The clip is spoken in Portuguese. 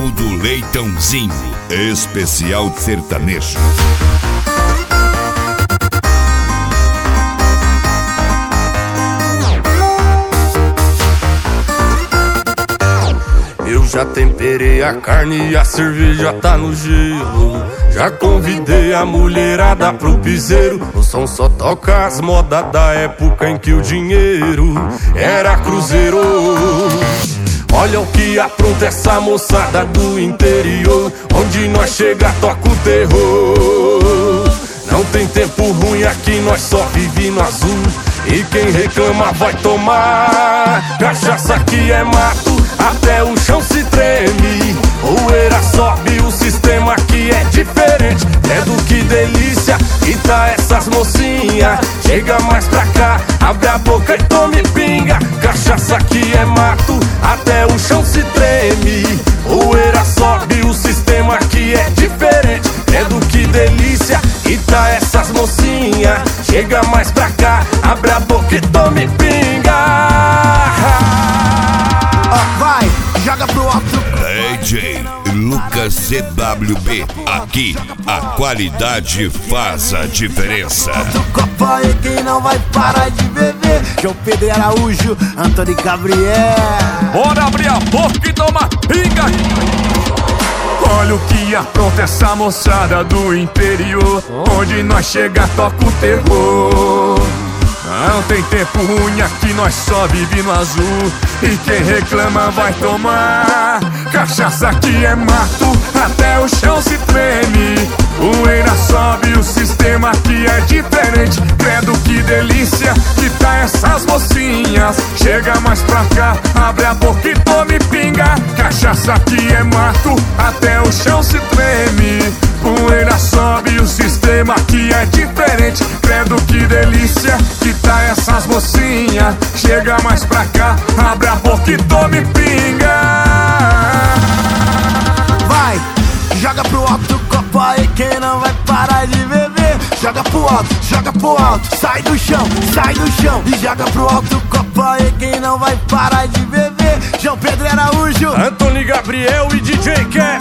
show do Leitãozinho, especial sertanejo. Eu já temperei a carne e a cerveja tá no gelo. Já convidei a mulherada pro piseiro. O som só toca as modas da época em que o dinheiro era cruzeiro. Olha o que apronta essa moçada do interior. Onde nós chega toca o terror. Não tem tempo ruim aqui, nós só vive no azul. E quem reclama vai tomar. Cachaça aqui é mato, até o chão se treme. Poeira sobe, o sistema aqui é diferente. É do que delícia, e tá essas mocinhas. Chega mais pra cá, abre a boca e tome pinga. Cachaça aqui é mato, até o chão se treme. Poeira sobe, o sistema aqui é diferente. É do que delícia, e tá essas mocinhas. Chega mais pra cá, abre a boca e tome pinga. Vai, joga pro alto. DJ Lucas CWB, aqui a qualidade faz a diferença. Do copo aí quem não vai parar de beber. João Pedro Araújo, Antônio Gabriel. Bora abrir a boca e tomar pinga. Olha o que apronta essa moçada do interior. Onde nós chega toca o terror. Não tem tempo ruim aqui, nós só vive no azul. E quem reclama vai tomar. Cachaça aqui é mato, até o chão se treme. Poeira sobe, o sistema aqui é diferente. Credo que delícia, que tá essas mocinhas. Chega mais pra cá, abre a boca e tome pinga. Cachaça aqui é mato, até o chão se treme. Poeira sobe, o sistema aqui é diferente. Credo que delícia, que tá essas mocinhas. Chega mais pra cá, abre a boca e tome pinga. Vai, joga pro alto o copo aí quem não vai parar de beber. Joga pro alto, sai do chão. E joga pro alto o copo aí quem não vai parar de beber. João Pedro Araújo, Antônio Gabriel e DJ Cat.